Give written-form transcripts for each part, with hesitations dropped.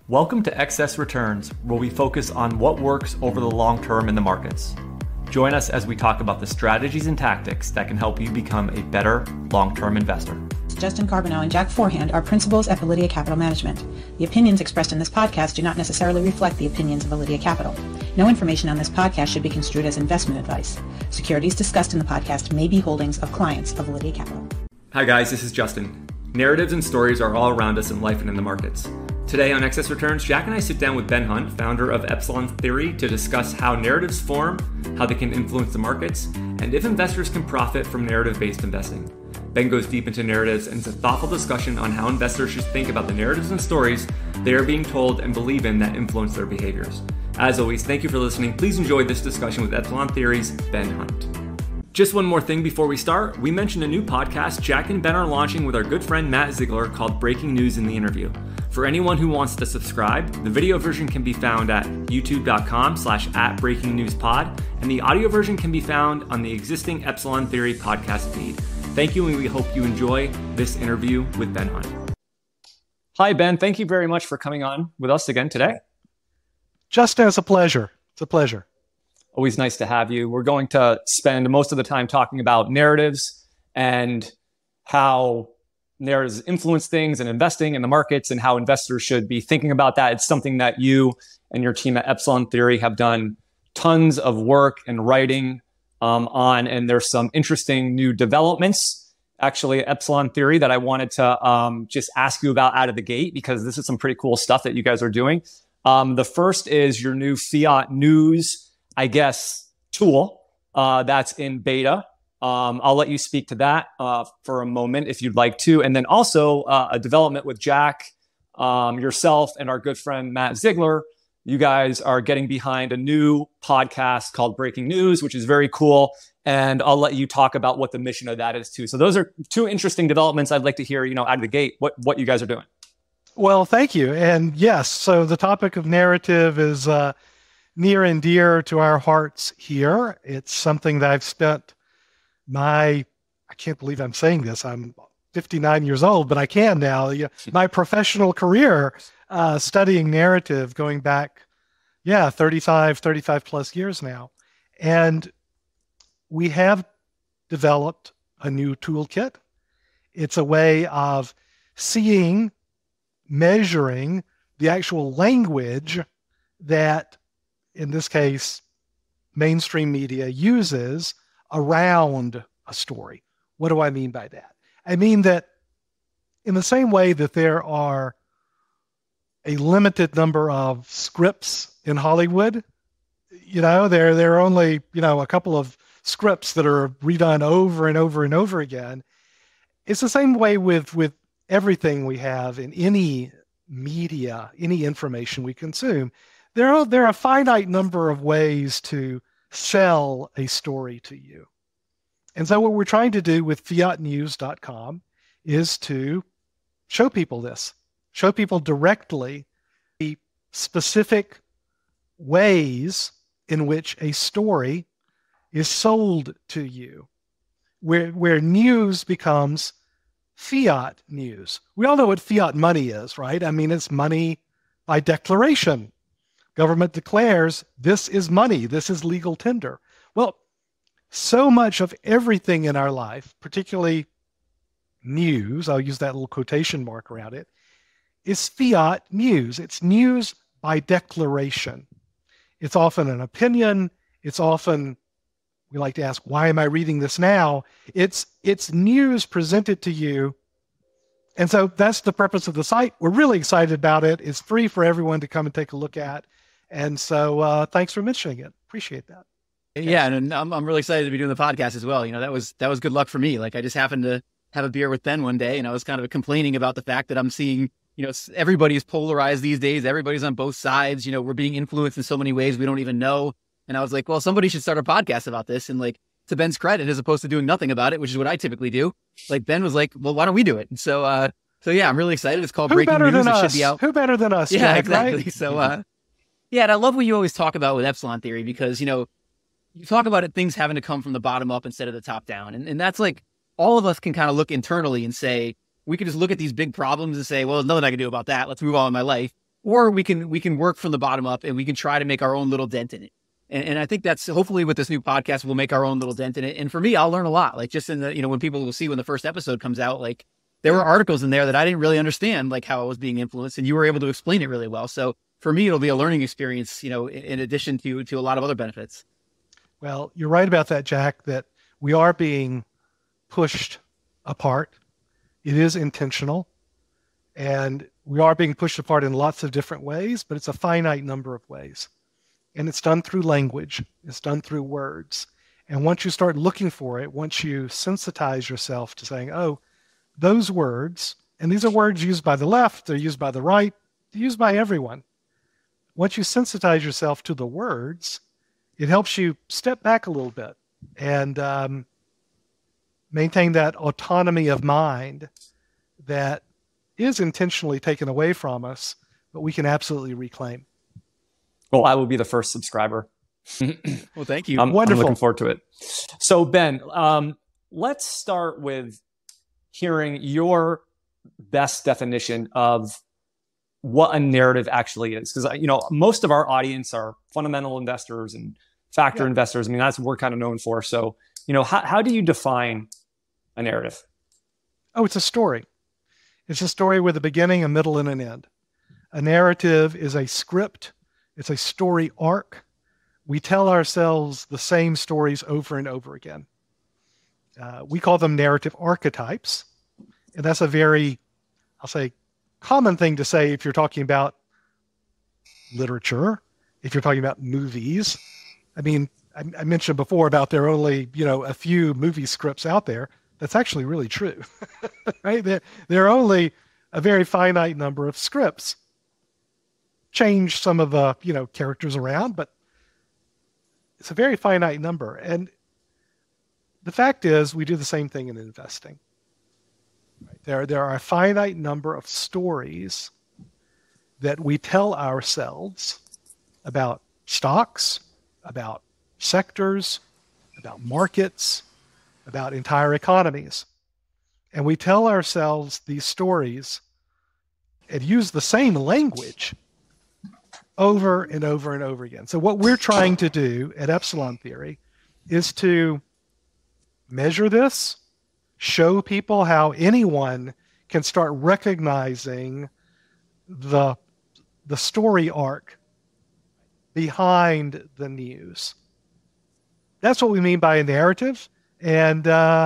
Welcome to Excess Returns, where we focus on what works over the long term in the markets. Join us as we talk about the strategies and tactics that can help you become a better long-term investor. Justin Carbonell and Jack Forehand are principals at Validia Capital Management. The opinions expressed in this podcast do not necessarily reflect the opinions of Validia Capital. No information on this podcast should be construed as investment advice. Securities discussed in the podcast may be holdings of clients of Validia Capital. Hi guys, this is Justin. Narratives and stories are all around us in life and in the markets. Today on Excess Returns, Jack and I sit down with Ben Hunt, founder of Epsilon Theory, to discuss how narratives form, how they can influence the markets, and if investors can profit from narrative-based investing. Ben goes deep into narratives and it's a thoughtful discussion on how investors should think about the narratives and stories they are being told and believe in that influence their behaviors. As always, thank you for listening. Please enjoy this discussion with Epsilon Theory's Ben Hunt. Just one more thing before we start. We mentioned a new podcast Jack and Ben are launching with our good friend Matt Ziegler called Breaking News in the Interview. For anyone who wants to subscribe, the video version can be found at youtube.com/@breakingnewspod, and the audio version can be found on the existing Epsilon Theory podcast feed. Thank you, and we hope you enjoy this interview with Ben Hunt. Hi, Ben. Thank you very much for coming on with us again today. Justin, it's a pleasure. It's a pleasure. Always nice to have you. We're going to spend most of the time talking about narratives and how narratives influence things and investing in the markets and how investors should be thinking about that. It's something that you and your team at Epsilon Theory have done tons of work and writing on, and there's some interesting new developments actually at Epsilon Theory that I wanted to just ask you about out of the gate, because this is some pretty cool stuff that you guys are doing. The first is your new Fiat News, I guess, tool that's in beta. I'll let you speak to that for a moment if you'd like to. And then also a development with Jack, yourself, and our good friend Matt Ziegler. You guys are getting behind a new podcast called Breaking News, which is very cool. And I'll let you talk about what the mission of that is too. So those are two interesting developments. I'd like to hear, out of the gate, what you guys are doing. Well, thank you. And yes, so the topic of narrative is near and dear to our hearts here. It's something that I've spent I can't believe I'm saying this. I'm 59 years old, but I can now. My professional career studying narrative going back, 35 plus years now. And we have developed a new toolkit. It's a way of seeing, measuring the actual language that, in this case, mainstream media uses around a story. What do I mean by that? I mean that in the same way that there are a limited number of scripts in Hollywood, there are only, a couple of scripts that are redone over and over and over again. It's the same way with everything we have in any media, any information we consume. There are a finite number of ways to sell a story to you. And so what we're trying to do with fiatnews.com is to show people this, show people directly the specific ways in which a story is sold to you, where news becomes fiat news. We all know what fiat money is, right? I mean, it's money by declaration. Government declares this is money, this is legal tender. Well, so much of everything in our life, particularly news, I'll use that little quotation mark around it, is fiat news. It's news by declaration. It's often an opinion. It's often, we like to ask, why am I reading this now? It's news presented to you. And so that's the purpose of the site. We're really excited about it. It's free for everyone to come and take a look at. And so thanks for mentioning it. Appreciate that. Yeah, and I'm really excited to be doing the podcast as well. That was good luck for me. Like, I just happened to have a beer with Ben one day, and I was kind of complaining about the fact that I'm seeing, everybody's polarized these days. Everybody's on both sides. We're being influenced in so many ways we don't even know. And I was like, well, somebody should start a podcast about this. And like, to Ben's credit, as opposed to doing nothing about it, which is what I typically do, like Ben was like, well, why don't we do it? And so yeah, I'm really excited. It's called Breaking News. It should be out. Who better than us? Yeah, Jack, exactly. Right? So yeah, and I love what you always talk about with Epsilon Theory, because, you talk about things having to come from the bottom up instead of the top down. And that's like, all of us can kind of look internally and say, we can just look at these big problems and say, well, there's nothing I can do about that. Let's move on with my life. or we can work from the bottom up and we can try to make our own little dent in it. And I think that's hopefully with this new podcast, we'll make our own little dent in it. And for me, I'll learn a lot. Like just in the, when people will see when the first episode comes out, like there were articles in there that I didn't really understand, like how it was being influenced, and you were able to explain it really well. So for me, it'll be a learning experience, in addition to a lot of other benefits. Well, you're right about that, Jack, that we are being pushed apart. It is intentional, and we are being pushed apart in lots of different ways, but it's a finite number of ways. And it's done through language. It's done through words. And once you start looking for it, once you sensitize yourself to saying, oh, those words, and these are words used by the left, they're used by the right, they're used by everyone. Once you sensitize yourself to the words, it helps you step back a little bit and maintain that autonomy of mind that is intentionally taken away from us, but we can absolutely reclaim. Well, I will be the first subscriber. Well, thank you. Wonderful. I'm looking forward to it. So, Ben, let's start with hearing your best definition of what a narrative actually is. Because, most of our audience are fundamental investors and factor investors. I mean, that's what we're kind of known for. So, how do you define a narrative? Oh, it's a story. It's a story with a beginning, a middle, and an end. A narrative is a script. It's a story arc. We tell ourselves the same stories over and over again. We call them narrative archetypes. And that's a very, I'll say, common thing to say if you're talking about literature, if you're talking about movies. I mean, I mentioned before about there are only, a few movie scripts out there. That's actually really true, right? There are only a very finite number of scripts. Change some of the, characters around, but it's a very finite number. And the fact is, we do the same thing in investing. Right? There are a finite number of stories that we tell ourselves about stocks, about sectors, about markets, about entire economies. And we tell ourselves these stories and use the same language over and over and over again. So what we're trying to do at Epsilon Theory is to measure this, show people how anyone can start recognizing the story arc behind the news. That's what we mean by a narrative, and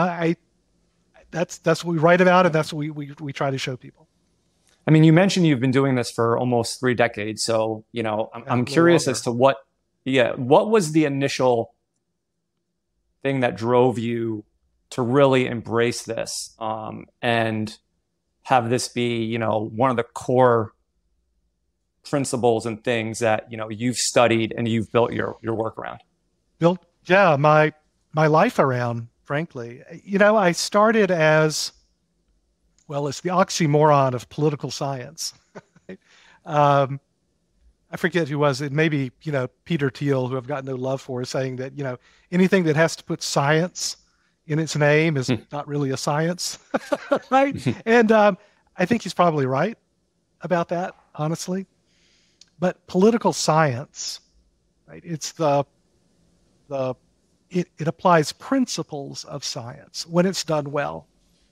that's what we write about, and that's what we try to show people. I mean, you mentioned you've been doing this for almost 3 decades. So, I'm curious as to what was the initial thing that drove you to really embrace this and have this be, one of the core principles and things that, you've studied and you've built your work around? My life around, frankly. I started as, well, it's the oxymoron of political science. I forget who was it. Maybe, Peter Thiel, who I've got no love for, is saying that, anything that has to put science in its name is not really a science, right? And I think he's probably right about that, honestly. But political science, right? It's it applies principles of science when it's done well.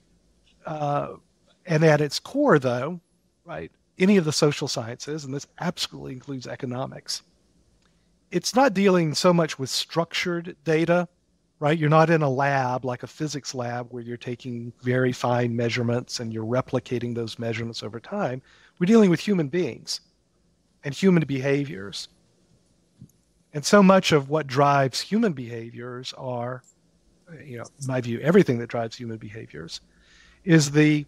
And at its core, though, right, any of the social sciences, and this absolutely includes economics, it's not dealing so much with structured data, right? You're not in a lab like a physics lab where you're taking very fine measurements and you're replicating those measurements over time. We're dealing with human beings and human behaviors. And so much of what drives human behaviors are, in my view, everything that drives human behaviors is the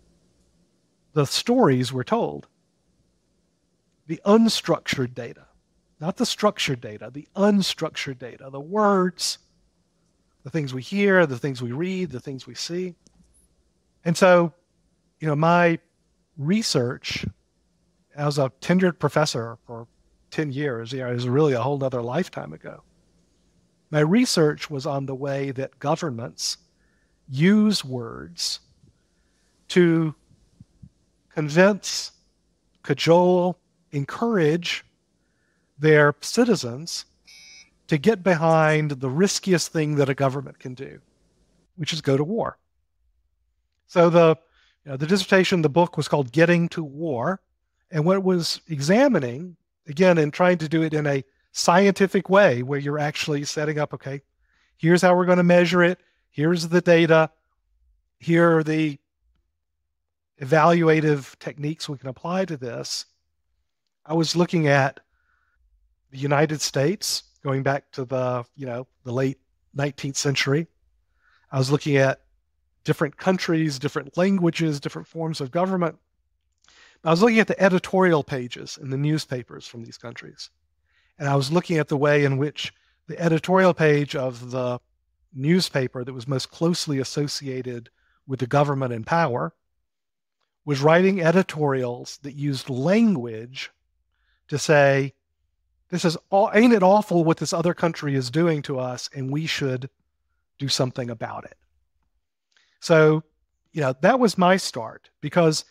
stories we're told, the unstructured data, not the structured data, the unstructured data, the words, the things we hear, the things we read, the things we see. And so, my research as a tenured professor for 10 years, it was really a whole other lifetime ago. My research was on the way that governments use words to convince, cajole, encourage their citizens to get behind the riskiest thing that a government can do, which is go to war. So the dissertation, the book was called Getting to War. And what it was examining, again, and trying to do it in a scientific way where you're actually setting up, okay, here's how we're going to measure it. Here's the data. Here are the evaluative techniques we can apply to this. I was looking at the United States, going back to the late 19th century. I was looking at different countries, different languages, different forms of government. I was looking at the editorial pages in the newspapers from these countries. And I was looking at the way in which the editorial page of the newspaper that was most closely associated with the government in power was writing editorials that used language to say, ain't it awful what this other country is doing to us, and we should do something about it. So, that was my start, because,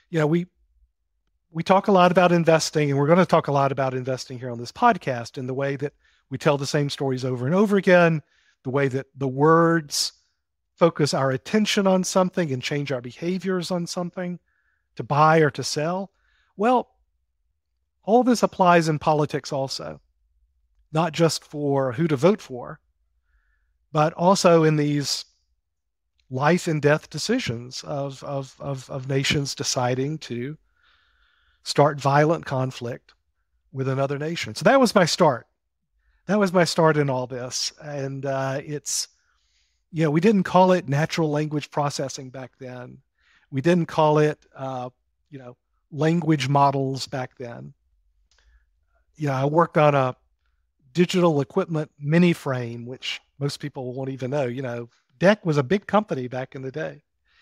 we talk a lot about investing, and we're going to talk a lot about investing here on this podcast, in the way that we tell the same stories over and over again, the way that the words focus our attention on something and change our behaviors on something, to buy or to sell. Well, all this applies in politics also, not just for who to vote for, but also in these life and death decisions of nations deciding to start violent conflict with another nation. So that was my start. That was my start in all this. And we didn't call it natural language processing back then. We didn't call it, language models back then. I worked on a digital equipment mini frame, which most people won't even know. DEC was a big company back in the day.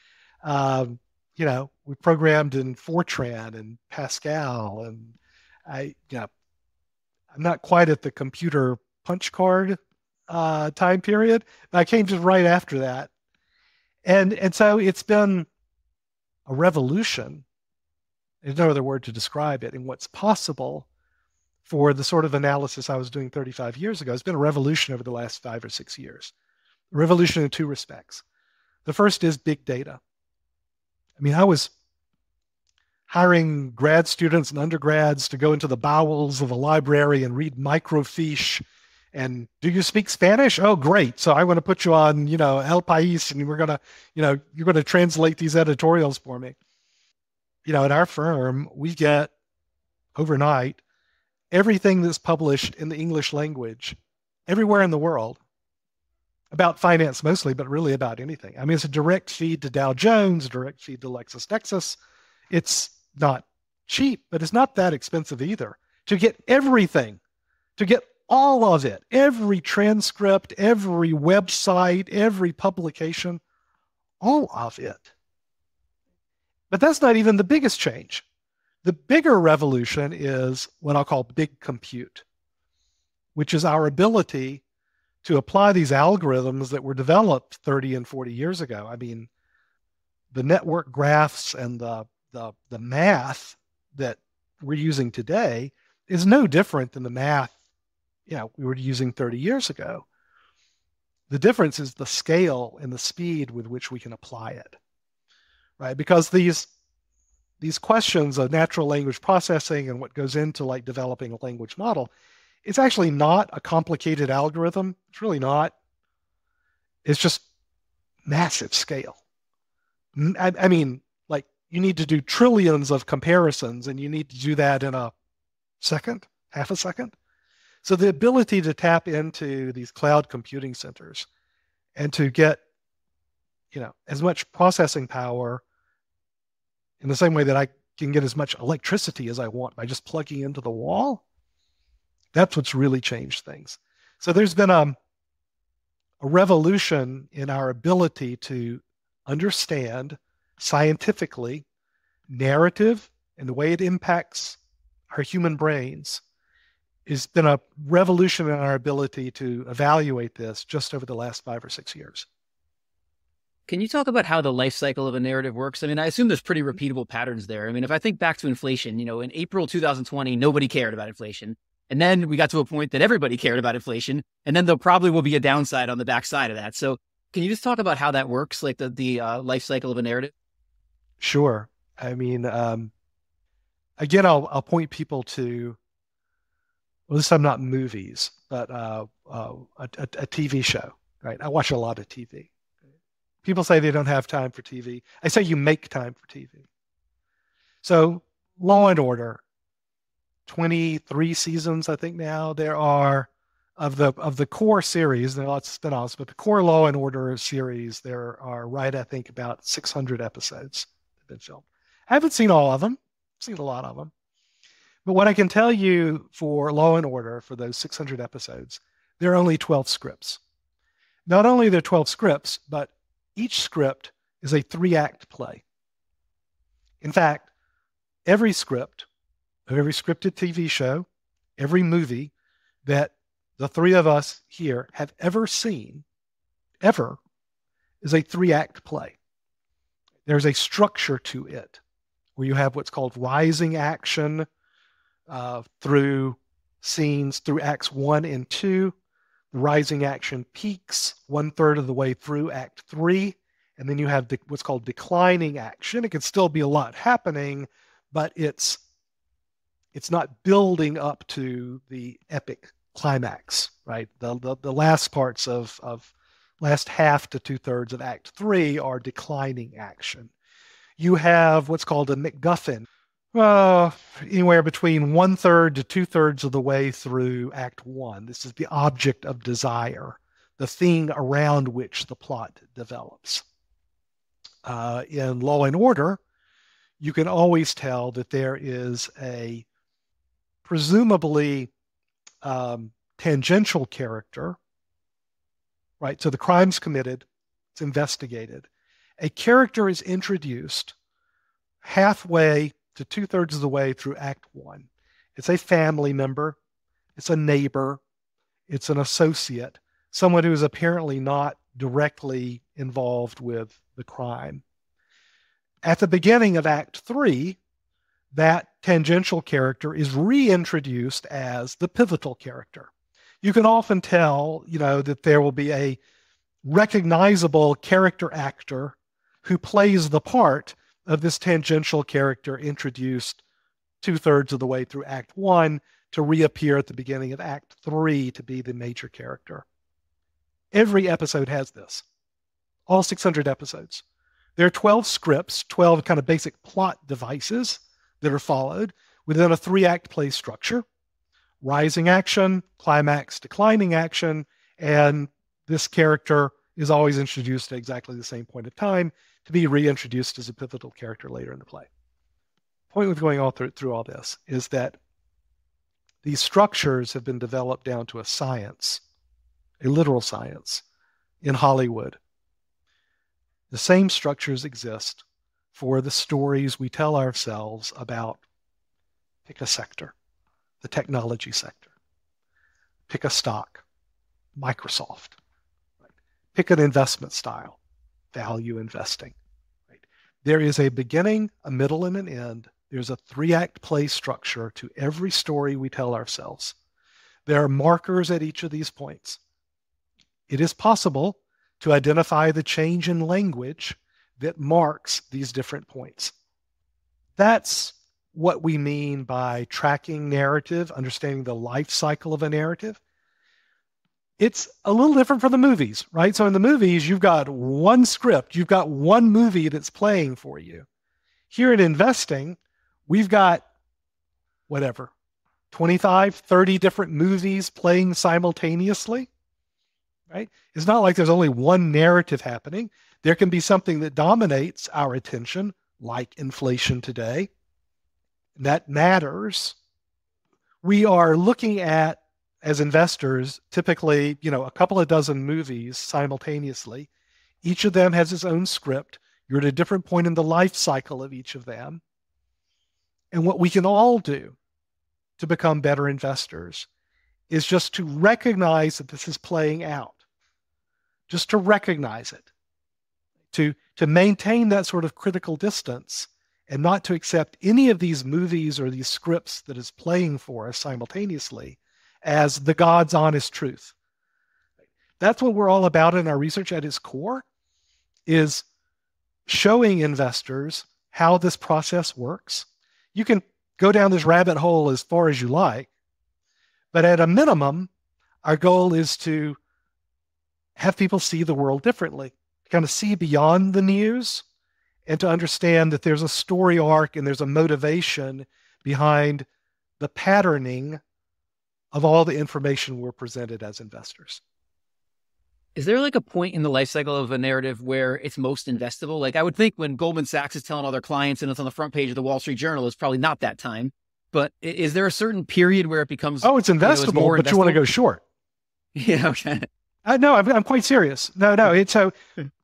We programmed in Fortran and Pascal, and I'm not quite at the computer punch card time period, but I came just right after that. And so it's been a revolution. There's no other word to describe it, in what's possible for the sort of analysis I was doing 35 years ago. It's been a revolution over the last 5 or 6 years. A revolution in 2 respects. The first is big data. I was hiring grad students and undergrads to go into the bowels of a library and read microfiche. And do you speak Spanish? Oh, great. So I want to put you on, El País, and we're going to, you're going to translate these editorials for me. At our firm, we get overnight everything that's published in the English language everywhere in the world, about finance mostly, but really about anything. It's a direct feed to Dow Jones, a direct feed to LexisNexis. It's not cheap, but it's not that expensive either. To get everything, to get all of it, every transcript, every website, every publication, all of it. But that's not even the biggest change. The bigger revolution is what I'll call big compute, which is our ability to apply these algorithms that were developed 30 and 40 years ago. The network graphs and the math that we're using today is no different than the math we were using 30 years ago. The difference is the scale and the speed with which we can apply it, right? Because these questions of natural language processing and what goes into like developing a language model, it's actually not a complicated algorithm. It's really not. It's just massive scale. You need to do trillions of comparisons, and you need to do that in a second, half a second. So the ability to tap into these cloud computing centers and to get, as much processing power in the same way that I can get as much electricity as I want by just plugging into the wall, that's what's really changed things. So there's been a revolution in our ability to understand scientifically narrative and the way it impacts our human brains. It's been a revolution in our ability to evaluate this just over the last 5 or 6 years. Can you talk about how the life cycle of a narrative works? I mean, I assume there's pretty repeatable patterns there. I mean, if I think back to inflation, in April 2020, nobody cared about inflation. And then we got to a point that everybody cared about inflation. And then there probably will be a downside on the backside of that. So can you just talk about how that works, like the life cycle of a narrative? Sure. I mean, again, I'll point people to, well, this time not movies, but a TV show, right? I watch a lot of TV. People say they don't have time for TV. I say you make time for TV. So Law and Order, 23 seasons, I think now. There are of the core series, there are lots of spin-offs, but the core Law and Order series, there are I think about 600 episodes that have been filmed. I haven't seen all of them. I've seen a lot of them. But what I can tell you for Law and Order, for those 600 episodes, there are only 12 scripts. Not only are there 12 scripts, but each script is a 3-act play. In fact, every script of every scripted TV show, every movie that the three of us here have ever seen, ever, is a 3-act play. There's a structure to it where you have what's called rising action through scenes through acts 1 and 2. The rising action peaks 1/3 of the way through act 3. And then you have what's called declining action. It could still be a lot happening, but it's not building up to the epic climax, right? The last parts of last half to 2/3 of act 3 are declining action. You have what's called a MacGuffin, anywhere between 1/3 to 2/3 of the way through act 1. This is the object of desire, the thing around which the plot develops. In Law and Order, you can always tell that there is a presumably tangential character, right? So the crime's committed, it's investigated. A character is introduced halfway to 2/3 of the way through act 1. It's a family member, it's a neighbor, it's an associate, someone who is apparently not directly involved with the crime. At the beginning of act 3, that tangential character is reintroduced as the pivotal character. You can often tell, that there will be a recognizable character actor who plays the part of this tangential character introduced 2/3 of the way through act 1 to reappear at the beginning of act 3 to be the major character. Every episode has this. All 600 episodes. There are 12 scripts, 12 kind of basic plot devices that are followed within a 3-act play structure. Rising action, climax, declining action, and this character is always introduced at exactly the same point of time to be reintroduced as a pivotal character later in the play. The point with going all through all this is that these structures have been developed down to a science, a literal science, in Hollywood. The same structures exist for the stories we tell ourselves about, pick a sector, the technology sector. Pick a stock, Microsoft. Right? Pick an investment style, value investing. Right? There is a beginning, a middle, and an end. There's a 3-act play structure to every story we tell ourselves. There are markers at each of these points. It is possible to identify the change in language that marks these different points. That's what we mean by tracking narrative, understanding the life cycle of a narrative. It's a little different from the movies, right? So in the movies, you've got one script, you've got one movie that's playing for you. Here in investing, we've got 25, 30 different movies playing simultaneously, right? It's not like there's only one narrative happening. There can be something that dominates our attention, like inflation today. That matters. We are looking at, as investors, typically, a couple of dozen movies simultaneously. Each of them has its own script. You're at a different point in the life cycle of each of them. And what we can all do to become better investors is just to recognize that this is playing out. Just to recognize it. to maintain that sort of critical distance and not to accept any of these movies or these scripts that is playing for us simultaneously as the God's honest truth. That's what we're all about in our research at its core, is showing investors how this process works. You can go down this rabbit hole as far as you like, but at a minimum, our goal is to have people see the world differently, kind of see beyond the news and to understand that there's a story arc and there's a motivation behind the patterning of all the information we're presented as investors. Is there like a point in the life cycle of a narrative where it's most investable? Like I would think when Goldman Sachs is telling all their clients and it's on the front page of the Wall Street Journal, it's probably not that time. But is there a certain period where it becomes... Oh, it's investable, but you want to go short. Yeah, okay. No, I'm quite serious. No, it's so...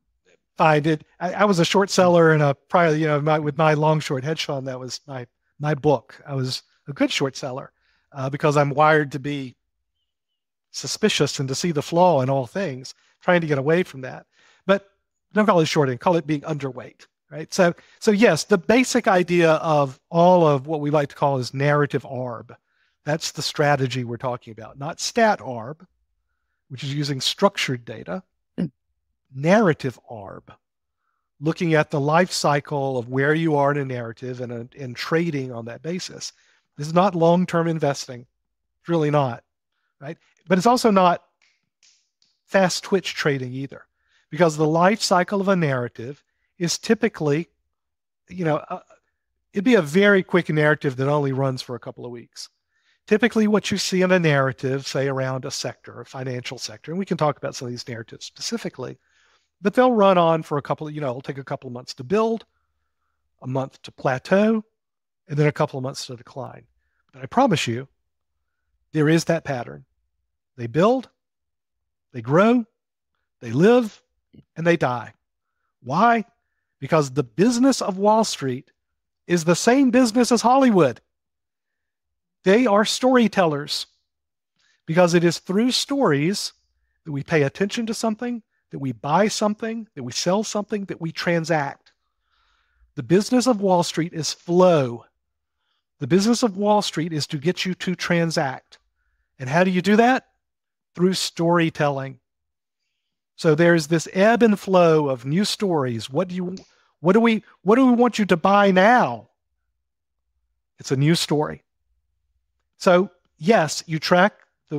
I was a short seller in a prior, with my long short hedge fund. That was my book. I was a good short seller because I'm wired to be suspicious and to see the flaw in all things, trying to get away from that. But don't call it shorting, call it being underweight, right? So yes, the basic idea of all of what we like to call is narrative ARB. That's the strategy we're talking about, not stat ARB, which is using structured data. Narrative ARB, looking at the life cycle of where you are in a narrative and trading on that basis. This is not long-term investing. It's really not, right? But it's also not fast twitch trading either, because the life cycle of a narrative is typically, it'd be a very quick narrative that only runs for a couple of weeks. Typically what you see in a narrative, say around a sector, a financial sector, and we can talk about some of these narratives specifically, but they'll run on for it'll take a couple of months to build, a month to plateau, and then a couple of months to decline. But I promise you, there is that pattern. They build, they grow, they live, and they die. Why? Because the business of Wall Street is the same business as Hollywood. They are storytellers, because it is through stories that we pay attention to something, that we buy something, that we sell something, that we transact. The business of Wall Street is flow. The business of Wall Street is to get you to transact. And how do you do that? Through storytelling. So there's this ebb and flow of new stories. What do we want you to buy now? It's a new story. So yes, you track.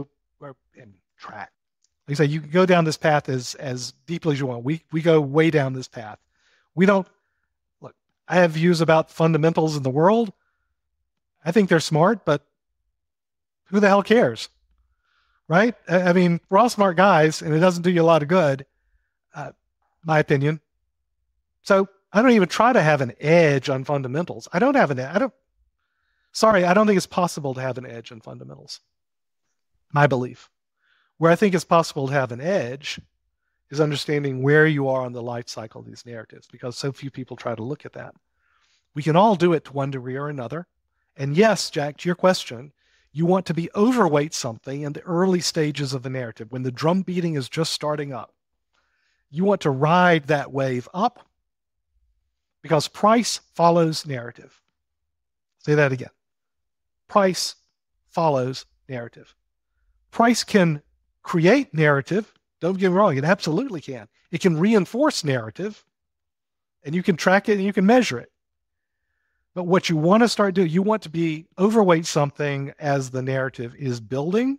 Like I say, you can go down this path as deeply as you want. We go way down this path. We don't look. I have views about fundamentals in the world. I think they're smart, but who the hell cares, right? I mean, we're all smart guys, and it doesn't do you a lot of good, my opinion. So I don't even try to have an edge on fundamentals. I don't think it's possible to have an edge on fundamentals. My belief. Where I think it's possible to have an edge is understanding where you are on the life cycle of these narratives, because so few people try to look at that. We can all do it to one degree or another. And yes, Jack, to your question, you want to be overweight something in the early stages of the narrative, when the drum beating is just starting up. You want to ride that wave up because price follows narrative. Say that again. Price follows narrative. Price can create narrative. Don't get me wrong, it absolutely can. It can reinforce narrative, and you can track it and you can measure it. But what you want to start doing, you want to be overweight something as the narrative is building.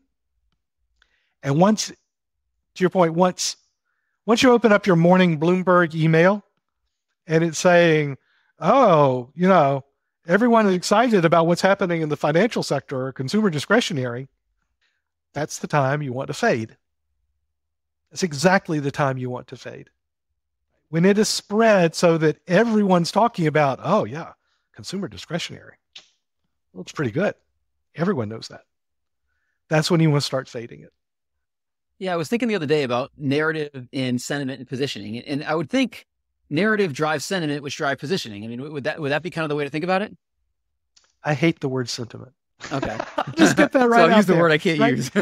And once, to your point, once you open up your morning Bloomberg email and it's saying, oh, everyone is excited about what's happening in the financial sector or consumer discretionary, that's the time you want to fade. That's exactly the time you want to fade. When it is spread so that everyone's talking about, oh yeah, consumer discretionary looks pretty good. Everyone knows that. That's when you want to start fading it. Yeah, I was thinking the other day about narrative and sentiment and positioning. And I would think narrative drives sentiment, which drive positioning. I mean, would that be kind of the way to think about it? I hate the word sentiment. Okay. Just get that right. So I'll out use the there. word I can't right? use.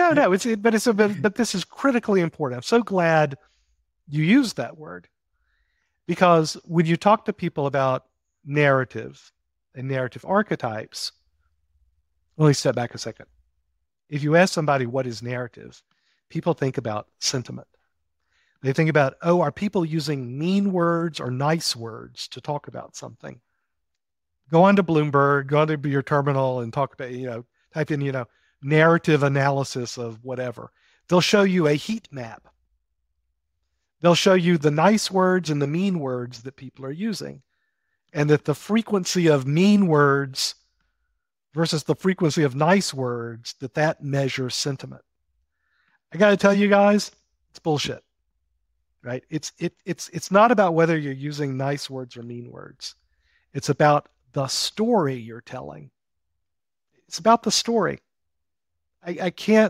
No. But this is critically important. I'm so glad you used that word. Because when you talk to people about narrative and narrative archetypes, let me step back a second. If you ask somebody what is narrative, people think about sentiment. They think about, oh, are people using mean words or nice words to talk about something? Go on to Bloomberg, go onto your terminal and talk about, type in, narrative analysis of whatever. They'll show you a heat map. They'll show you the nice words and the mean words that people are using, and that the frequency of mean words versus the frequency of nice words, that measures sentiment. I got to tell you guys, it's bullshit, right? It's not about whether you're using nice words or mean words. It's about the story you're telling. It's about the story. I can't,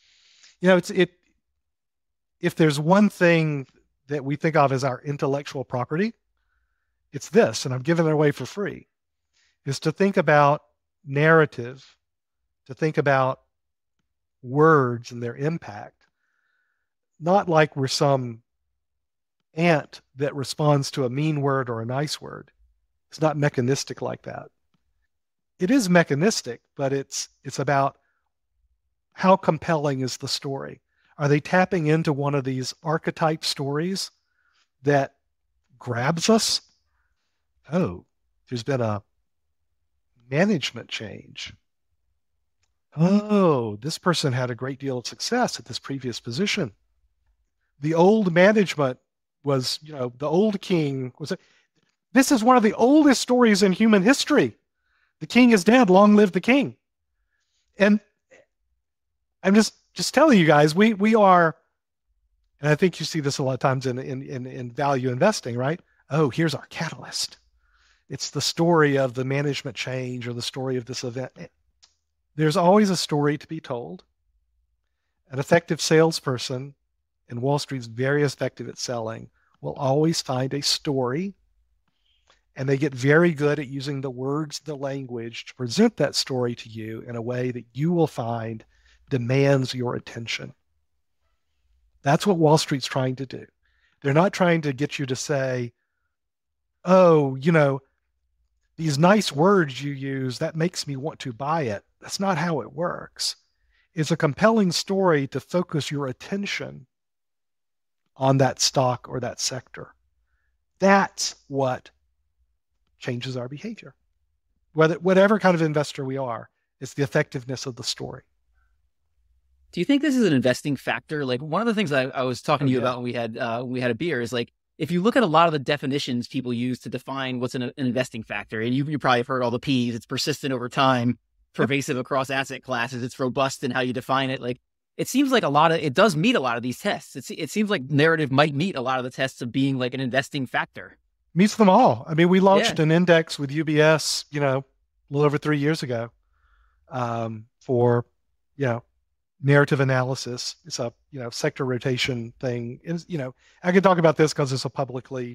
if there's one thing that we think of as our intellectual property, it's this, and I'm giving it away for free, is to think about narrative, to think about words and their impact, not like we're some ant that responds to a mean word or a nice word. It's not mechanistic like that. It is mechanistic, but it's about how compelling is the story. Are they tapping into one of these archetype stories that grabs us? Oh, there's been a management change. Oh, this person had a great deal of success at this previous position. The old management was, the old king was. This is one of the oldest stories in human history. The king is dead. Long live the king. And I'm just telling you guys, we are, and I think you see this a lot of times in value investing, right? Oh, here's our catalyst. It's the story of the management change or the story of this event. There's always a story to be told. An effective salesperson, and Wall Street's very effective at selling, will always find a story, and they get very good at using the words, the language to present that story to you in a way that you will find demands your attention. That's what Wall Street's trying to do. They're not trying to get you to say, oh, these nice words you use, that makes me want to buy it. That's not how it works. It's a compelling story to focus your attention on that stock or that sector. That's what changes our behavior. Whatever kind of investor we are, it's the effectiveness of the story. Do you think this is an investing factor? Like, one of the things I was talking to you about when we had a beer is, like, if you look at a lot of the definitions people use to define what's an investing factor, and you probably have heard all the P's, it's persistent over time, pervasive across asset classes, it's robust in how you define it. Like, it seems like it does meet a lot of these tests. It seems like narrative might meet a lot of the tests of being like an investing factor. Meets them all. I mean, we launched an index with UBS, a little over 3 years ago, for, narrative analysis. It's a, sector rotation thing. And, I can talk about this because it's a publicly,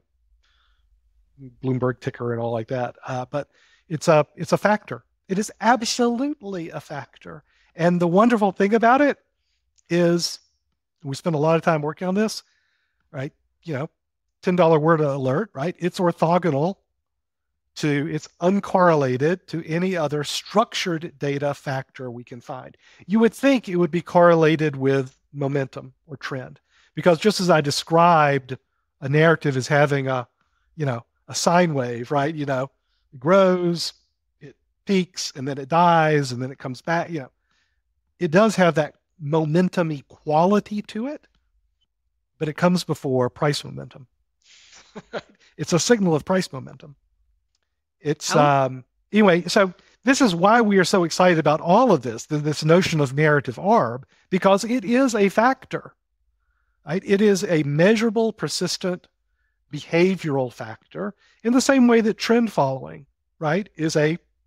Bloomberg ticker and all like that. But it's a factor. It is absolutely a factor. And the wonderful thing about it is, we spend a lot of time working on this, right? $10 word alert, right? It's orthogonal it's uncorrelated to any other structured data factor we can find. You would think it would be correlated with momentum or trend, because just as I described a narrative as having a sine wave, right? It grows, it peaks, and then it dies, and then it comes back. It does have that momentum-y quality to it, but it comes before price momentum. It's a signal of price momentum. It's anyway, so this is why we are so excited about all of this notion of narrative arb, because it is a factor, right? It is a measurable, persistent behavioral factor in the same way that trend following, right, is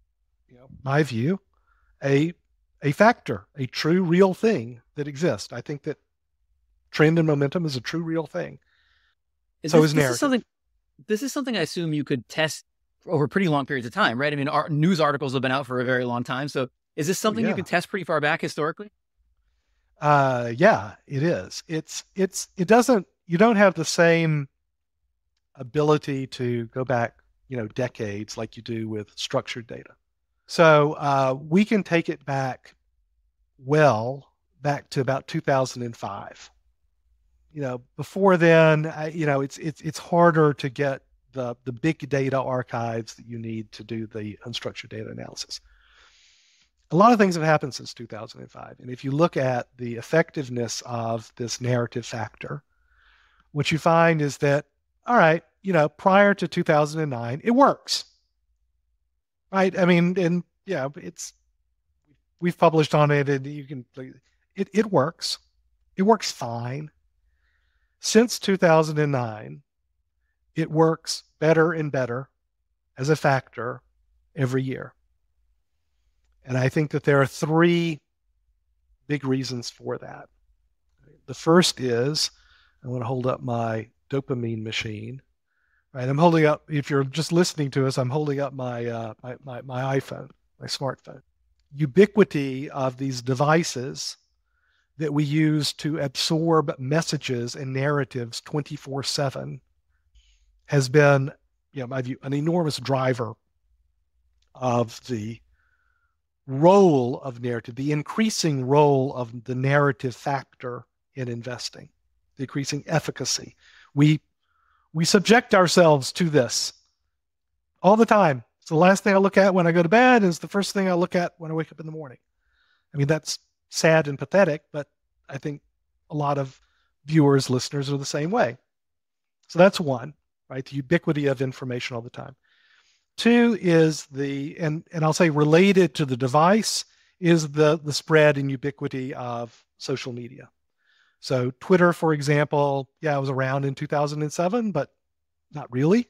my view, a factor, a true, real thing that exists. I think that trend and momentum is a true, real thing. So is narrative. This is something I assume you could test over pretty long periods of time, right? I mean, our news articles have been out for a very long time. So is this something you can test pretty far back historically? Yeah, it is. You don't have the same ability to go back, decades like you do with structured data. So we can take it back to about 2005. Before then, it's harder to get the big data archives that you need to do the unstructured data analysis. A lot of things have happened since 2005. And if you look at the effectiveness of this narrative factor, what you find is that, all right, prior to 2009, it works. Right? I mean, and yeah, we've published on it, and it works. It works fine. Since 2009, it works better and better as a factor every year. And I think that there are three big reasons for that. The first is, I want to hold up my dopamine machine. Right, I'm holding up, if you're just listening to us, I'm holding up my iPhone, my smartphone. Ubiquity of these devices that we use to absorb messages and narratives 24/7 has been, in my view, an enormous driver of the role of narrative, the increasing role of the narrative factor in investing, the increasing efficacy. We subject ourselves to this all the time. It's the last thing I look at when I go to bed, and it's the first thing I look at when I wake up in the morning. I mean, that's sad and pathetic, but I think a lot of viewers, listeners are the same way. So that's one, right? The ubiquity of information all the time. Two is and I'll say related to the device, is the spread and ubiquity of social media. So Twitter, for example, it was around in 2007, but not really.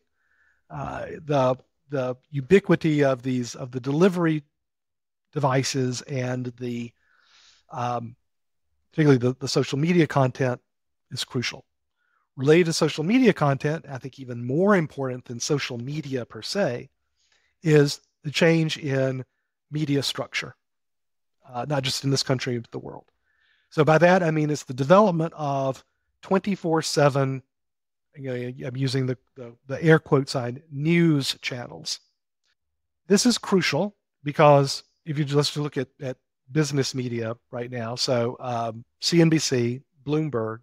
The ubiquity of the delivery devices and particularly the social media content is crucial. Related to social media content, I think even more important than social media per se, is the change in media structure, not just in this country, but the world. So by that, I mean, it's the development of 24/7, I'm using the air quote sign, news channels. This is crucial because if you just look at business media right now, so CNBC, Bloomberg,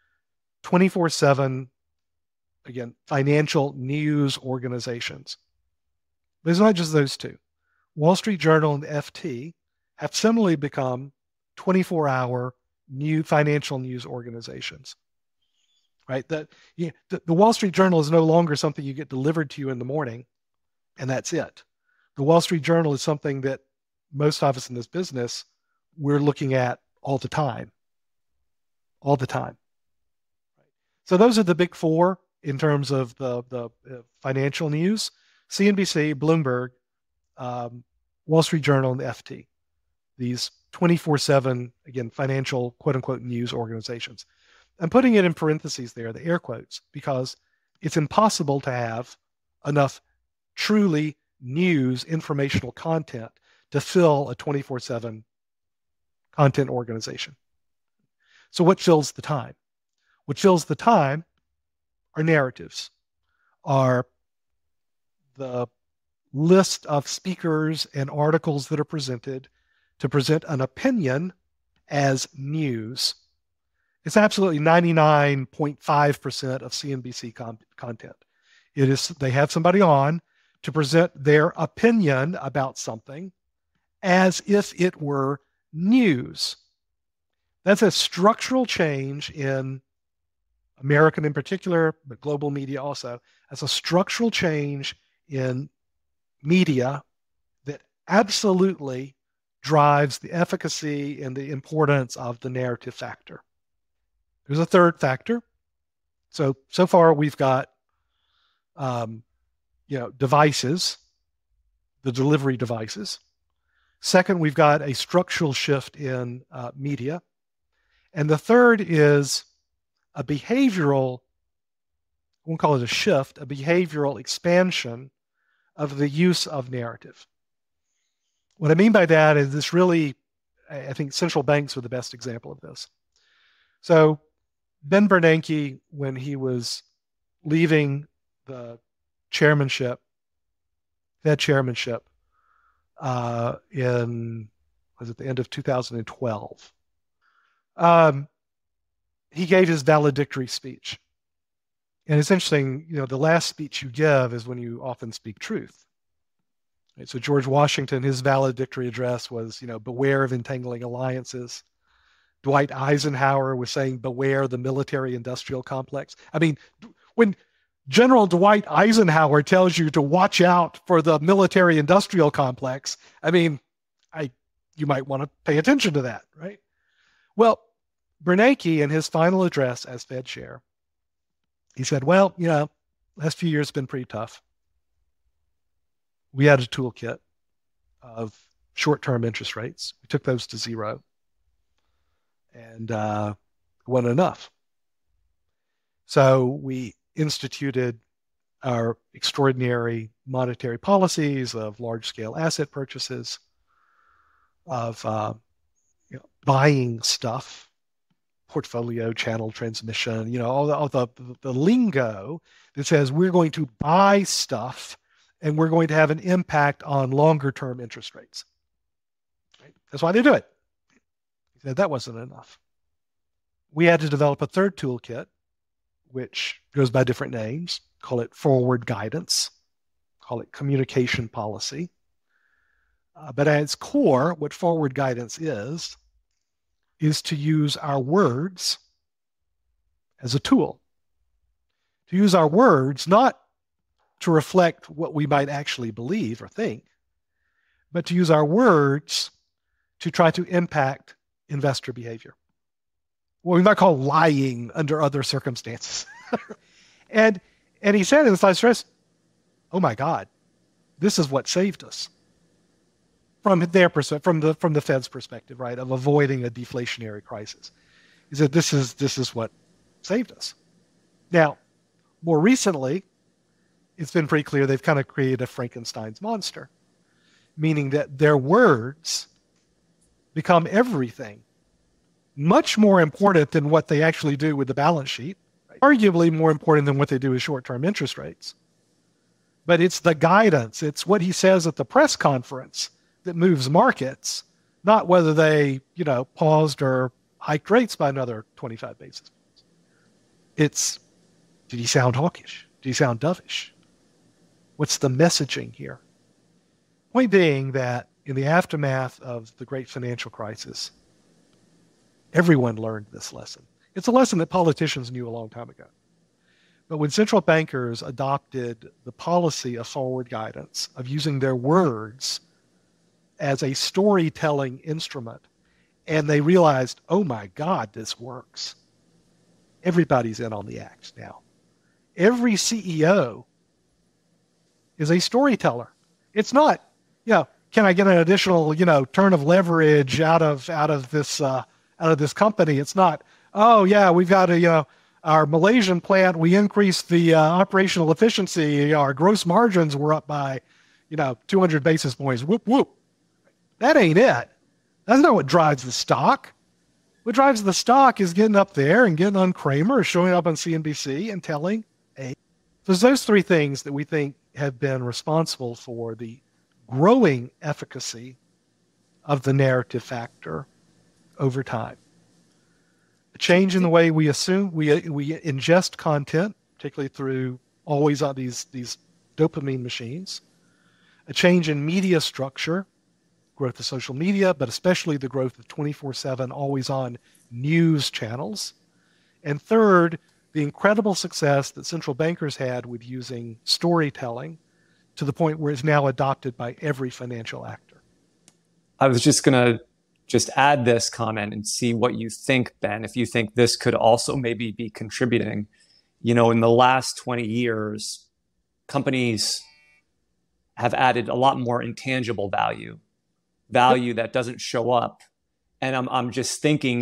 24/7, again, financial news organizations. But it's not just those two. Wall Street Journal and the FT have similarly become 24-hour new financial news organizations, right? The Wall Street Journal is no longer something you get delivered to you in the morning, and that's it. The Wall Street Journal is something that most of us in this business, we're looking at all the time. All the time. So those are the big four in terms of the financial news: CNBC, Bloomberg, Wall Street Journal, and the FT. These 24/7, again, financial quote-unquote news organizations. I'm putting it in parentheses there, the air quotes, because it's impossible to have enough truly news, informational content to fill a 24/7 content organization. So what fills the time? What fills the time are narratives, are the list of speakers and articles that are presented to present an opinion as news. It's absolutely 99.5% of CNBC content. It is, they have somebody on to present their opinion about something as if it were news. That's a structural change in American in particular, but global media also. That's a structural change in media that absolutely drives the efficacy and the importance of the narrative factor. There's a third factor. So far we've got, devices, the delivery devices. Second, we've got a structural shift in media. And the third is a behavioral, I won't call it a shift, a behavioral expansion of the use of narrative. What I mean by that is this really, I think central banks are the best example of this. So Ben Bernanke, when he was leaving the chairmanship, Fed chairmanship, was it the end of 2012. He gave his valedictory speech. And it's interesting, the last speech you give is when you often speak truth. Right? So George Washington, his valedictory address was, beware of entangling alliances. Dwight Eisenhower was saying, beware the military-industrial complex. I mean, when General Dwight Eisenhower tells you to watch out for the military-industrial complex, I mean, you might want to pay attention to that, right? Well, Bernanke, in his final address as Fed chair, he said, well, last few years have been pretty tough. We had a toolkit of short-term interest rates. We took those to zero. And it wasn't enough. So we instituted our extraordinary monetary policies of large-scale asset purchases, of buying stuff, portfolio, channel transmission, all the lingo that says we're going to buy stuff and we're going to have an impact on longer-term interest rates. Right? That's why they do it. He said that wasn't enough. We had to develop a third toolkit, which goes by different names. Call it forward guidance, call it communication policy. But at its core, what forward guidance is to use our words as a tool. To use our words not to reflect what we might actually believe or think, but to use our words to try to impact investor behavior. What we might call lying under other circumstances. and he said in the slide stress, oh my God, this is what saved us. From their perspective, from the Fed's perspective, right, of avoiding a deflationary crisis. He said this is what saved us. Now, more recently, it's been pretty clear they've kind of created a Frankenstein's monster, meaning that their words become everything, much more important than what they actually do with the balance sheet, right? Arguably more important than what they do with short-term interest rates. But it's the guidance, it's what he says at the press conference that moves markets, not whether they, paused or hiked rates by another 25 basis points. It's, did he sound hawkish? Did he sound dovish? What's the messaging here? Point being that in the aftermath of the great financial crisis, everyone learned this lesson. It's a lesson that politicians knew a long time ago. But when central bankers adopted the policy of forward guidance, of using their words as a storytelling instrument, and they realized, oh my God, this works. Everybody's in on the act now. Every CEO is a storyteller. It's not, can I get an additional, turn of leverage out of this company? It's not, oh yeah, we've got our Malaysian plant, we increased the operational efficiency, our gross margins were up by, 200 basis points. Whoop, whoop. That ain't it. That's not what drives the stock. What drives the stock is getting up there and getting on Cramer, showing up on CNBC and telling so there's those three things that we think have been responsible for the growing efficacy of the narrative factor over time. A change in the way we assume we ingest content, particularly through always on these dopamine machines. A change in media structure, growth of social media, but especially the growth of 24/7 always-on news channels. And third, the incredible success that central bankers had with using storytelling to the point where it's now adopted by every financial actor. I was just going to add this comment and see what you think, Ben, if you think this could also maybe be contributing. In the last 20 years, companies have added a lot more intangible value that doesn't show up. And I'm just thinking,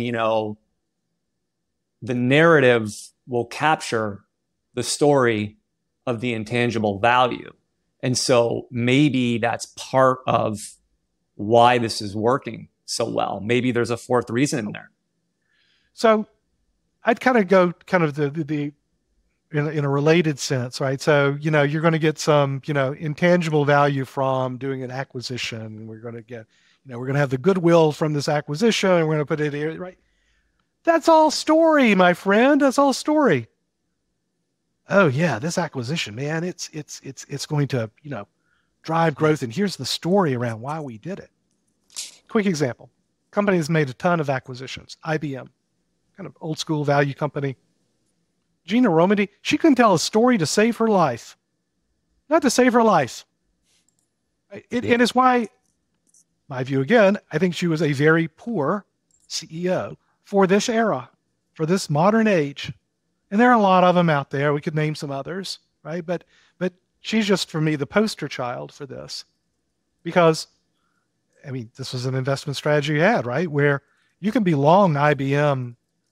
the narrative will capture the story of the intangible value. And so maybe that's part of why this is working so well. Maybe there's a fourth reason in there. So I'd kind of go the in a related sense, right? So, you're going to get some, intangible value from doing an acquisition. We're going to get, we're going to have the goodwill from this acquisition and we're going to put it here, right? That's all story, my friend. That's all story. Oh yeah, this acquisition, man, it's going to, drive growth. And here's the story around why we did it. Quick example. Company has made a ton of acquisitions. IBM, kind of old school value company. Gina Rometty, she couldn't tell a story to save her life. Not to save her life. It is why, my view again, I think she was a very poor CEO for this era, for this modern age. And there are a lot of them out there. We could name some others, right? But she's just, for me, the poster child for this. Because, this was an investment strategy you had, right? Where you can be long IBM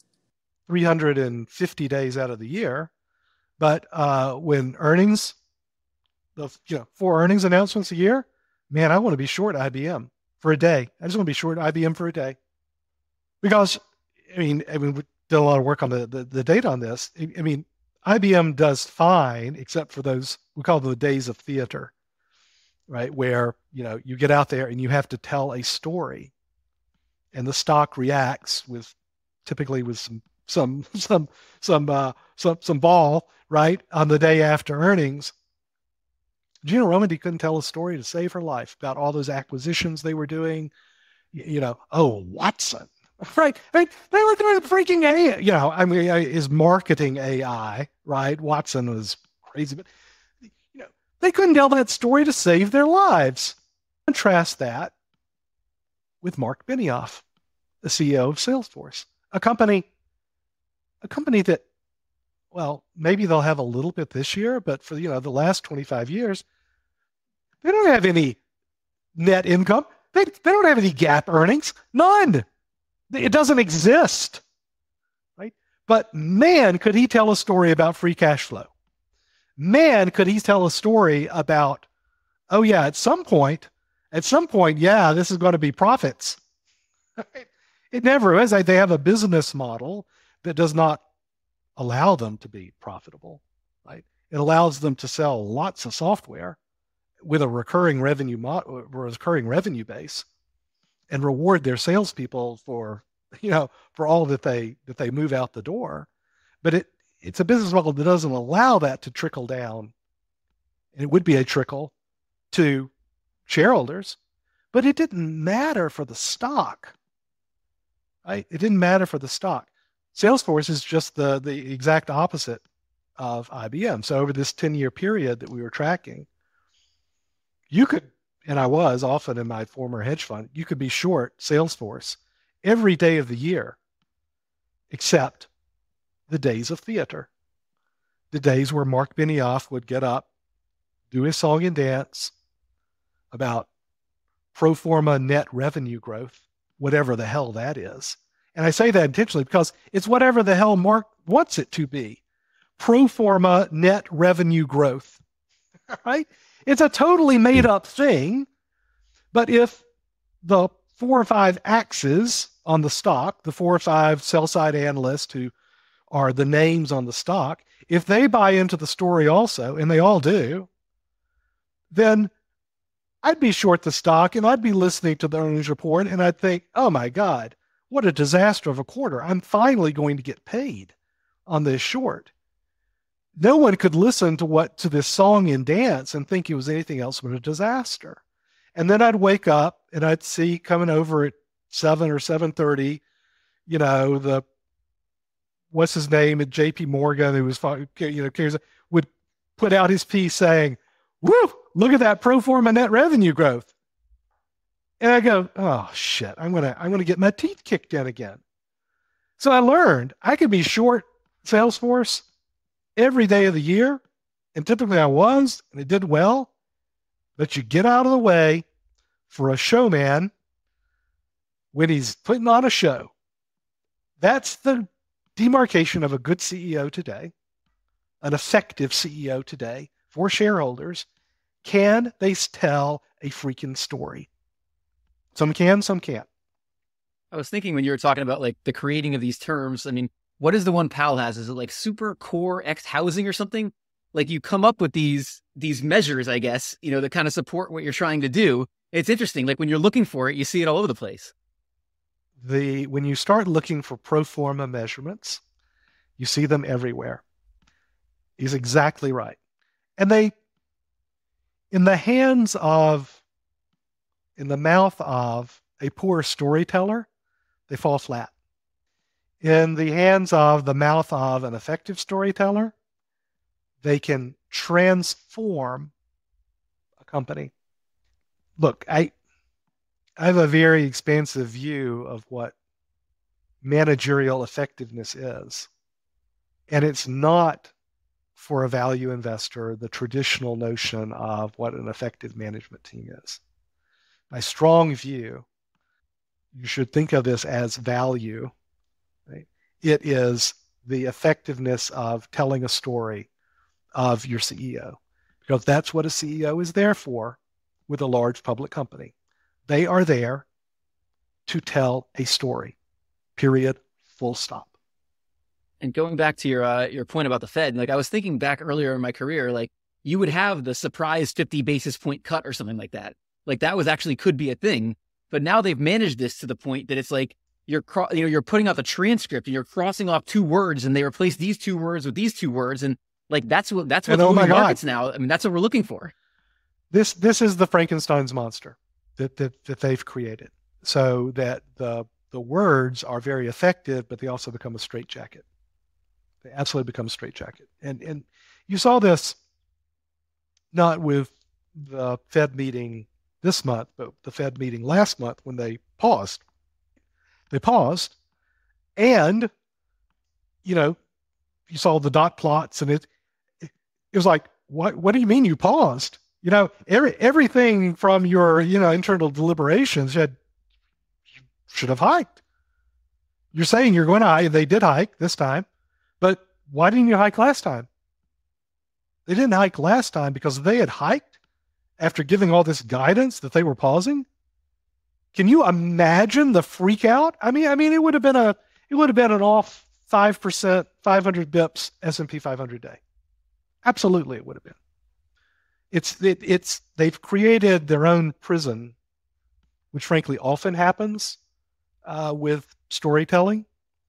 350 days out of the year, but when earnings, 4 earnings announcements a year, man, I want to be short IBM for a day. I just want to be short IBM for a day. Because, we did a lot of work on the data on this. IBM does fine, except for those, we call them the days of theater, right? Where, you get out there and you have to tell a story and the stock reacts typically with some ball, right, on the day after earnings. Gina Rometty couldn't tell a story to save her life about all those acquisitions they were doing. Watson, right? They were doing freaking AI. Is marketing AI, right? Watson was crazy, but they couldn't tell that story to save their lives. Contrast that with Mark Benioff, the CEO of Salesforce, a company that, well, maybe they'll have a little bit this year, but for the last 25 years, they don't have any net income. They don't have any GAAP earnings. None. It doesn't exist, right? But man, could he tell a story about free cash flow. Man, could he tell a story about, oh yeah, at some point, yeah, this is going to be profits. It never is. They have a business model that does not allow them to be profitable, right? It allows them to sell lots of software with a recurring revenue base and reward their salespeople for all that they move out the door. But it's a business model that doesn't allow that to trickle down. And it would be a trickle to shareholders, but it didn't matter for the stock. Right? It didn't matter for the stock. Salesforce is just the exact opposite of IBM. So over this 10-year period that we were tracking, you could, and I was often in my former hedge fund, you could be short Salesforce every day of the year, except the days of theater, the days where Mark Benioff would get up, do his song and dance about pro forma net revenue growth, whatever the hell that is. And I say that intentionally because it's whatever the hell Mark wants it to be. Pro forma net revenue growth, right? It's a totally made up thing. But if the 4 or 5 axes on the stock, the 4 or 5 sell side analysts who are the names on the stock, if they buy into the story also, and they all do, then I'd be short the stock and I'd be listening to the earnings report and I'd think, oh my God, what a disaster of a quarter. I'm finally going to get paid on this short. No one could listen to this song and dance and think it was anything else but a disaster. And then I'd wake up and I'd see coming over at 7 or 7:30, what's his name at JP Morgan, who was, would put out his piece saying, woo, look at that pro forma net revenue growth. And I go, oh shit, I'm gonna get my teeth kicked in again. So I learned I could be short Salesforce every day of the year, and typically I was, and it did well. But you get out of the way for a showman when he's putting on a show. That's the demarcation of a good CEO today, an effective CEO today for shareholders. Can they tell a freaking story? Some can, some can't. I was thinking when you were talking about like the creating of these terms, what is the one Powell has? Is it like super core X housing or something? Like you come up with these measures, I guess, that kind of support what you're trying to do. It's interesting. Like when you're looking for it, you see it all over the place. When you start looking for pro forma measurements, you see them everywhere. He's exactly right. And they, in the mouth of a poor storyteller, they fall flat. In the hands of the mouth of an effective storyteller, they can transform a company. Look, I have a very expansive view of what managerial effectiveness is. And it's not, for a value investor, the traditional notion of what an effective management team is. My strong view, you should think of this as value. Right? It is the effectiveness of telling a story of your CEO, because that's what a CEO is there for with a large public company. They are there to tell a story, period, full stop. And going back to your point about the Fed, like I was thinking back earlier in my career, like you would have the surprise 50 basis point cut or something like that. Like that was actually could be a thing. But now they've managed this to the point that it's like you're putting out the transcript and you're crossing off two words and they replace these two words with these two words. And like that's what's moving markets now. I mean, that's what we're looking for. This is the Frankenstein's monster that they've created, so that the words are very effective, but they also become a straitjacket. They absolutely become a straitjacket. And you saw this not with the Fed meeting this month, but the Fed meeting last month when they paused. They paused, and you saw the dot plots, and it was like, what do you mean you paused? Everything from your internal deliberations should have hiked. You're saying you're going to hike. They did hike this time, but why didn't you hike last time? They didn't hike last time because they had hiked after giving all this guidance that they were pausing. Can you imagine the freak out? I mean, it would have been an off 5%, 500 bips S&P 500 day. Absolutely, it would have been. They've created their own prison, which frankly often happens with storytelling.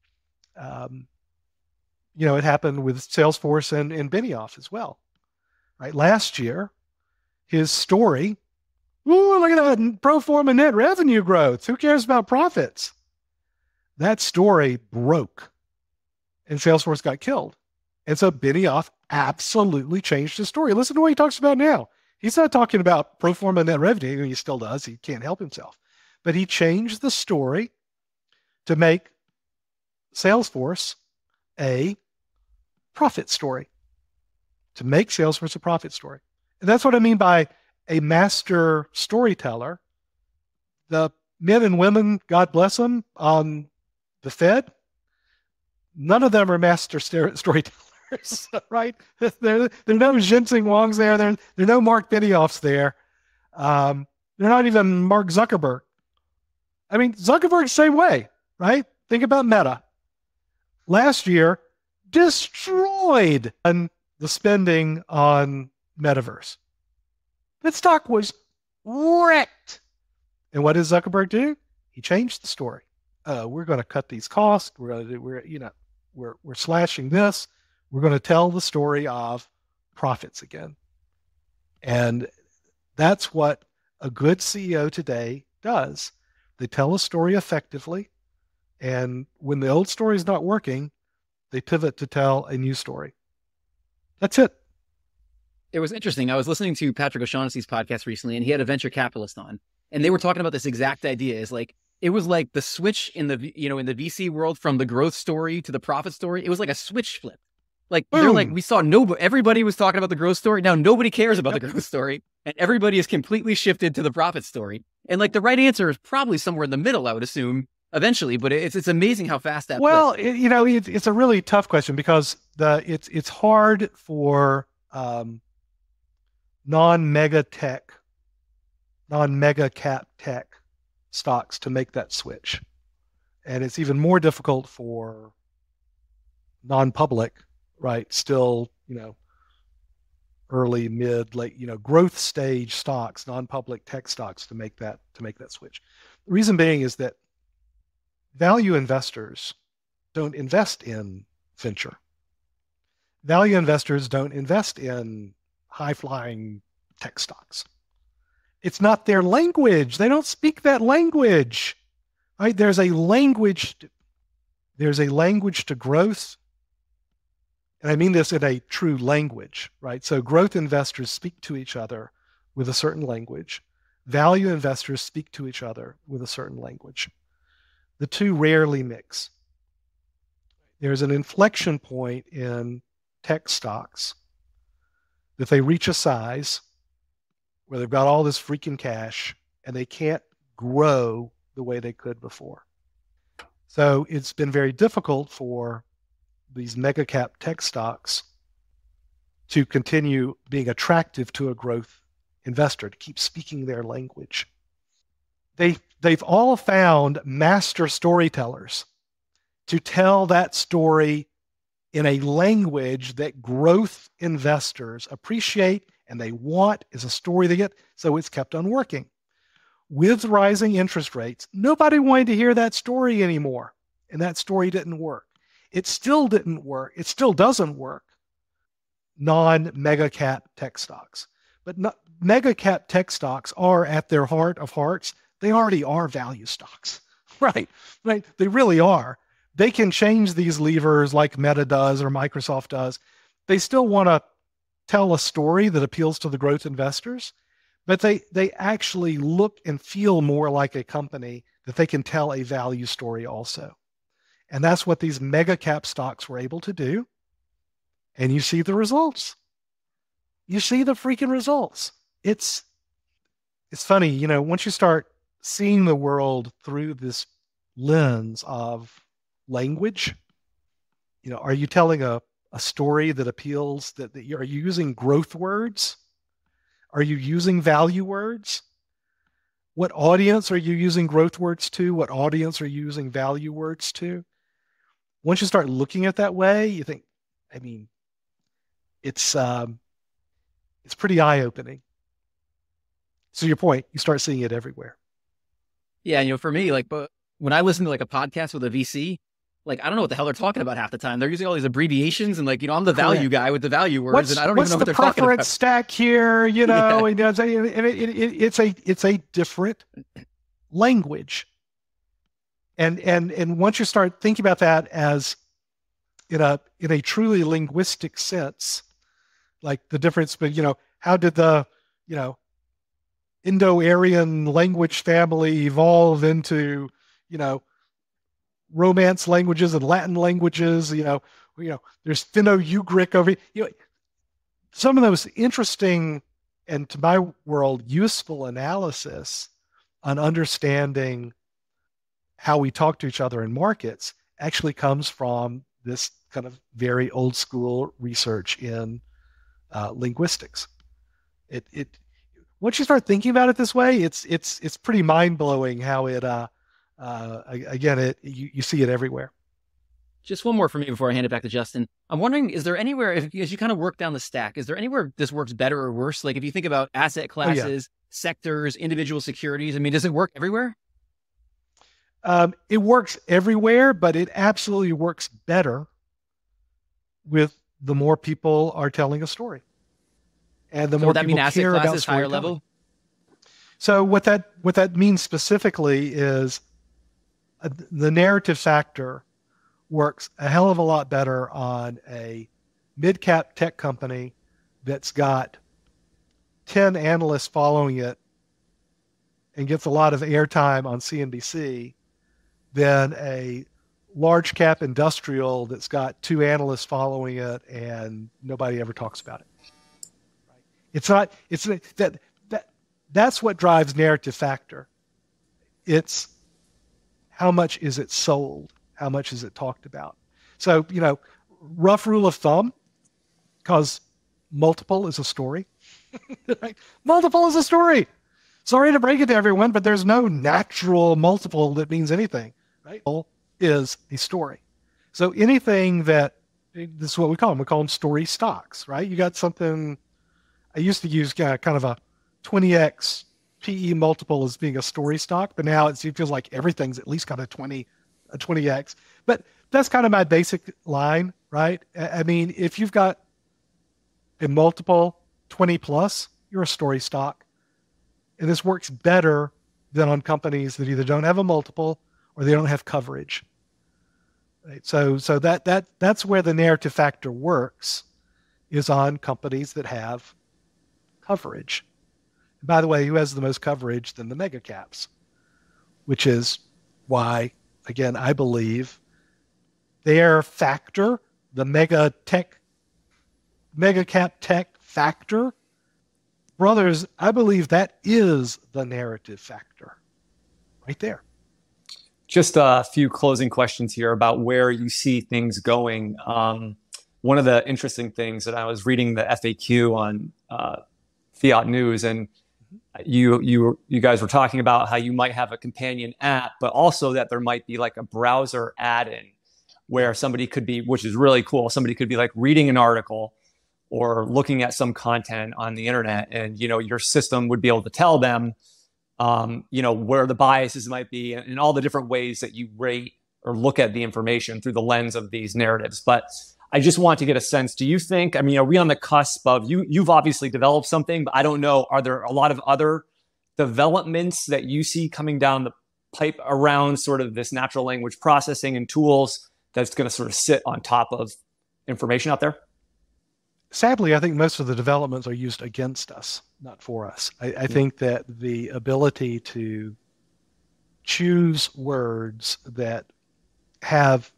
It happened with Salesforce and Benioff as well. Right? Last year, his story, ooh, look at that pro forma net revenue growth. Who cares about profits? That story broke, and Salesforce got killed. And so Benioff absolutely changed his story. Listen to what he talks about now. He's not talking about pro forma net revenue. He still does. He can't help himself. But he changed the story to make Salesforce a profit story. To make Salesforce a profit story. And that's what I mean by a master storyteller. The men and women, God bless them, on the Fed, none of them are master storytellers. Right? There are no Ginseng Wangs there. There are no Mark Benioffs there. They're not even Mark Zuckerberg. I mean, Zuckerberg, same way, right? Think about Meta. Last year, destroyed the spending on metaverse. That stock was wrecked. And what does Zuckerberg do? He changed the story. We're going to cut these costs. We're slashing this. We're going to tell the story of profits again. And that's what a good CEO today does. They tell a story effectively. And when the old story is not working, they pivot to tell a new story. That's it. It was interesting. I was listening to Patrick O'Shaughnessy's podcast recently, and he had a venture capitalist on, and they were talking about this exact idea. Is like, it was like the switch in the VC world from the growth story to the profit story. It was like a switch flip. Like, they're like, we saw everybody was talking about the growth story. Now nobody cares about the growth story, and everybody is completely shifted to the profit story. And like the right answer is probably somewhere in the middle, I would assume, eventually. But it's amazing how fast that. Well, it's a really tough question because it's hard for non-mega cap tech stocks to make that switch, and it's even more difficult for non-public, right? Still, early, mid, late, growth stage stocks, non-public tech stocks to make that switch. The reason being is that value investors don't invest in venture. Value investors don't invest in high-flying tech stocks. It's not their language. They don't speak that language. Right? There's a language to growth. And I mean this in a true language, right? So growth investors speak to each other with a certain language. Value investors speak to each other with a certain language. The two rarely mix. There's an inflection point in tech stocks that they reach a size where they've got all this freaking cash and they can't grow the way they could before. So it's been very difficult for these mega cap tech stocks to continue being attractive to a growth investor, to keep speaking their language. They've all found master storytellers to tell that story in a language that growth investors appreciate and they want, is a story they get, so it's kept on working. With rising interest rates, nobody wanted to hear that story anymore, and that story didn't work. It still didn't work. It still doesn't work. Non-mega cap tech stocks. But mega cap tech stocks are, at their heart of hearts, they already are value stocks. Right. They really are. They can change these levers like Meta does or Microsoft does. They still want to tell a story that appeals to the growth investors, but they actually look and feel more like a company that they can tell a value story also. And that's what these mega cap stocks were able to do. And you see the results. You see the freaking results. It's funny, once you start seeing the world through this lens of language, are you telling a story that appeals, that are you using growth words? Are you using value words? What audience are you using growth words to? What audience are you using value words to? Once you start looking at it that way, you think, it's pretty eye-opening. So your point, you start seeing it everywhere. Yeah, for me, but when I listen to a podcast with a VC, I don't know what the hell they're talking about half the time. They're using all these abbreviations and I'm the value guy with the value words, and I don't even know what they're talking about. What's the preference stack here? It's a different language. And once you start thinking about that as in a truly linguistic sense, like the difference, but how did the Indo-Aryan language family evolve into Romance languages and Latin languages? There's Finno-Ugric over here. Some of those interesting and, to my world, useful analysis on understanding how we talk to each other in markets actually comes from this kind of very old school research in linguistics. Once you start thinking about it this way, it's pretty mind blowing how it you see it everywhere. Just one more for me before I hand it back to Justin. I'm wondering, is there anywhere, as you kind of work down the stack, is there anywhere this works better or worse? If you think about asset classes, sectors, individual securities, does it work everywhere? It works everywhere, but it absolutely works better with the more people are telling a story. And the more people care about storytelling. Higher level? So what that means specifically is the narrative factor works a hell of a lot better on a mid-cap tech company that's got 10 analysts following it and gets a lot of airtime on CNBC than a large cap industrial that's got 2 analysts following it and nobody ever talks about it. That's what drives narrative factor. It's how much is it sold? How much is it talked about? So, rough rule of thumb, because multiple is a story. Right? Multiple is a story. Sorry to break it to everyone, but there's no natural multiple that means anything. Right? Is a story. So anything that This is what we call them. We call them story stocks, right? You got something. I used to use kind of a 20x PE multiple as being a story stock, but now it feels like everything's at least got a 20x. But that's kind of my basic line, right? I mean, if you've got a multiple 20 plus, you're a story stock. And this works better than on companies that either don't have a multiple or they don't have coverage. Right? So that's where the narrative factor works, is on companies that have coverage. And by the way, who has the most coverage? Than the mega caps, which is why, again, I believe their factor, the mega cap tech factor, brothers, I believe that is the narrative factor right there. Just a few closing questions here about where you see things going. One of the interesting things that I was reading the FAQ on Fiat News, and you guys were talking about how you might have a companion app, but also that there might be like a browser add-in where somebody could be, which is really cool. Somebody could be like reading an article or looking at some content on the internet, and your system would be able to tell them, where the biases might be and all the different ways that you rate or look at the information through the lens of these narratives. But I just want to get a sense. Do you think, are we on the cusp of, you've obviously developed something, but I don't know, are there a lot of other developments that you see coming down the pipe around sort of this natural language processing and tools that's going to sort of sit on top of information out there? Sadly, I think most of the developments are used against us, not for us. I think that the ability to choose words that have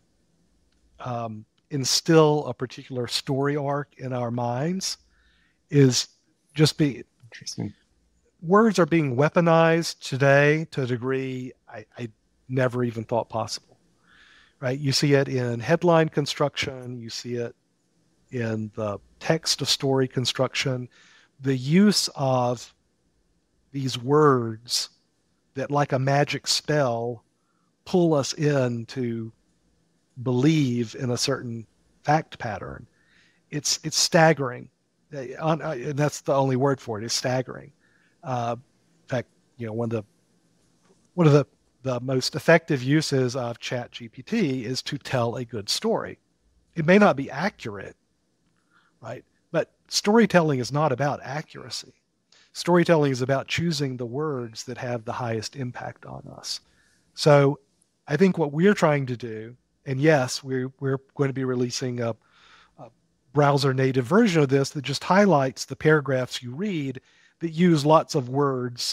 instill a particular story arc in our minds is just being interesting. Words are being weaponized today to a degree I never even thought possible, right? You see it in headline construction. You see it in the text of story construction, the use of these words that, like a magic spell, pull us in to believe in a certain fact pattern. It's staggering. And that's the only word for it, is staggering. In fact, one of the most effective uses of ChatGPT is to tell a good story. It may not be accurate, right? But storytelling is not about accuracy. Storytelling is about choosing the words that have the highest impact on us. So I think what we're trying to do, and yes, we're going to be releasing a browser native version of this that just highlights the paragraphs you read that use lots of words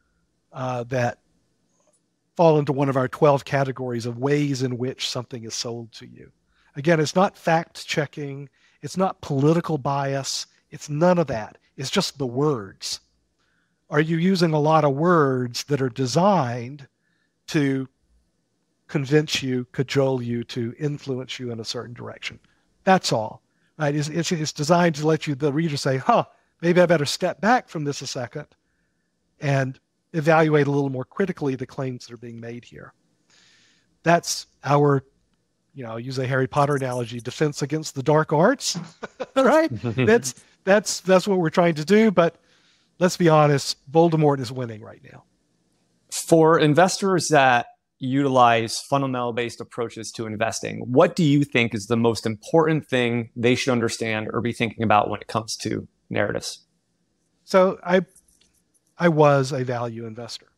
that fall into one of our 12 categories of ways in which something is sold to you. Again, it's not fact checking. It's not political bias. It's none of that. It's just the words. Are you using a lot of words that are designed to convince you, cajole you, to influence you in a certain direction? That's all, right? It's designed to let the reader say, maybe I better step back from this a second and evaluate a little more critically the claims that are being made here. That's our, I'll use a Harry Potter analogy, defense against the dark arts, right? That's what we're trying to do. But let's be honest, Voldemort is winning right now. For investors that utilize fundamental-based approaches to investing, what do you think is the most important thing they should understand or be thinking about when it comes to narratives? So I was a value investor.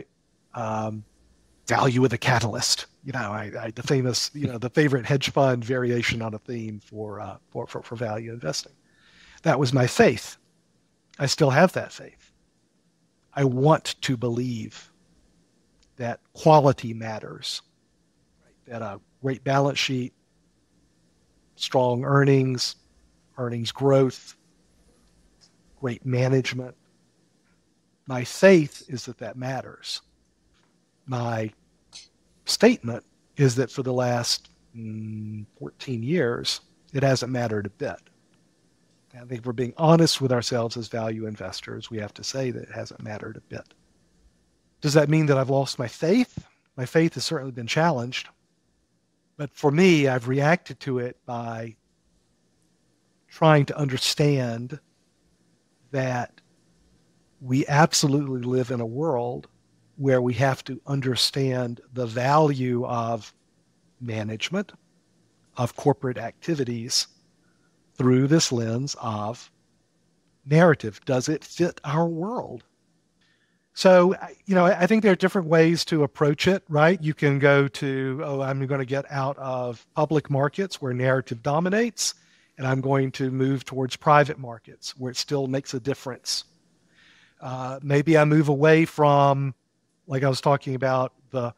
Value with a catalyst. The famous, the favorite hedge fund variation on a theme for value investing. That was my faith. I still have that faith. I want to believe that quality matters, right? That a great balance sheet, strong earnings growth, great management. My faith is that matters. My statement is that for the last 14 years, it hasn't mattered a bit. I think if we're being honest with ourselves as value investors, we have to say that it hasn't mattered a bit. Does that mean that I've lost my faith? My faith has certainly been challenged. But for me, I've reacted to it by trying to understand that we absolutely live in a world where we have to understand the value of management, of corporate activities through this lens of narrative. Does it fit our world? So, I think there are different ways to approach it, right? You can go to, I'm going to get out of public markets where narrative dominates, and I'm going to move towards private markets where it still makes a difference. Maybe I move away from, like I was talking about, the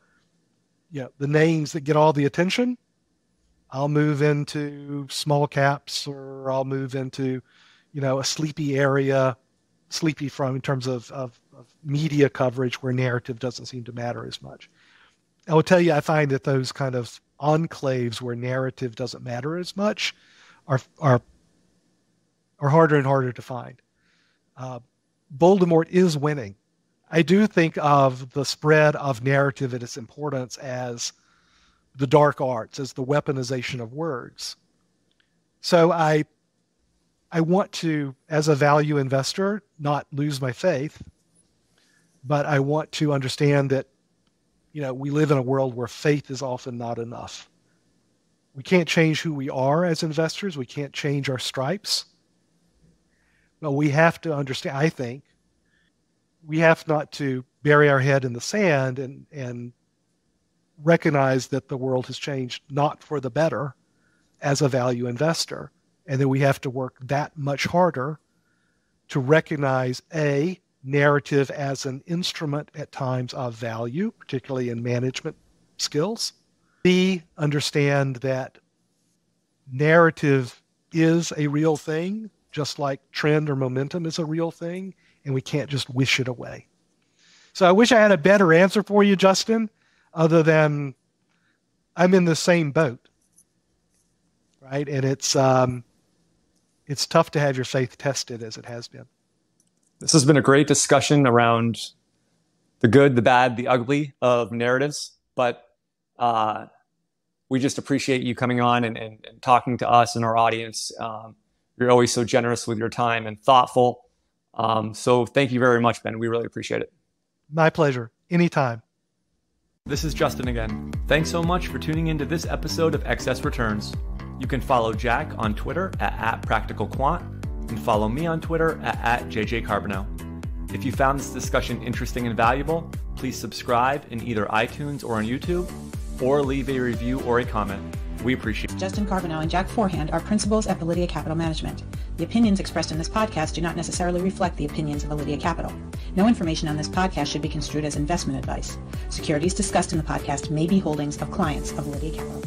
names that get all the attention. I'll move into small caps, or I'll move into, a sleepy area, in terms of media coverage where narrative doesn't seem to matter as much. I will tell you, I find that those kind of enclaves where narrative doesn't matter as much are harder and harder to find. Voldemort is winning. I do think of the spread of narrative and its importance as the dark arts, as the weaponization of words. So I want to, as a value investor, not lose my faith, but I want to understand that, we live in a world where faith is often not enough. We can't change who we are as investors. We can't change our stripes. But we have to understand, I think, we have not to bury our head in the sand and recognize that the world has changed not for the better as a value investor, and that we have to work that much harder to recognize narrative as an instrument at times of value, particularly in management skills. B, understand that narrative is a real thing, just like trend or momentum is a real thing, and we can't just wish it away. So I wish I had a better answer for you, Justin, other than I'm in the same boat, right? And it's tough to have your faith tested as it has been. This has been a great discussion around the good, the bad, the ugly of narratives, but we just appreciate you coming on and talking to us and our audience. You're always so generous with your time and thoughtful. So thank you very much, Ben. We really appreciate it. My pleasure. Anytime. This is Justin again. Thanks so much for tuning into this episode of Excess Returns. You can follow Jack on Twitter at @PracticalQuant and follow me on Twitter at JJCarbonneau. If you found this discussion interesting and valuable, please subscribe in either iTunes or on YouTube, or leave a review or a comment. We appreciate it. Justin Carbonneau and Jack Forehand are principals at Validia Capital Management. The opinions expressed in this podcast do not necessarily reflect the opinions of Validia Capital. No information on this podcast should be construed as investment advice. Securities discussed in the podcast may be holdings of clients of Validia Capital.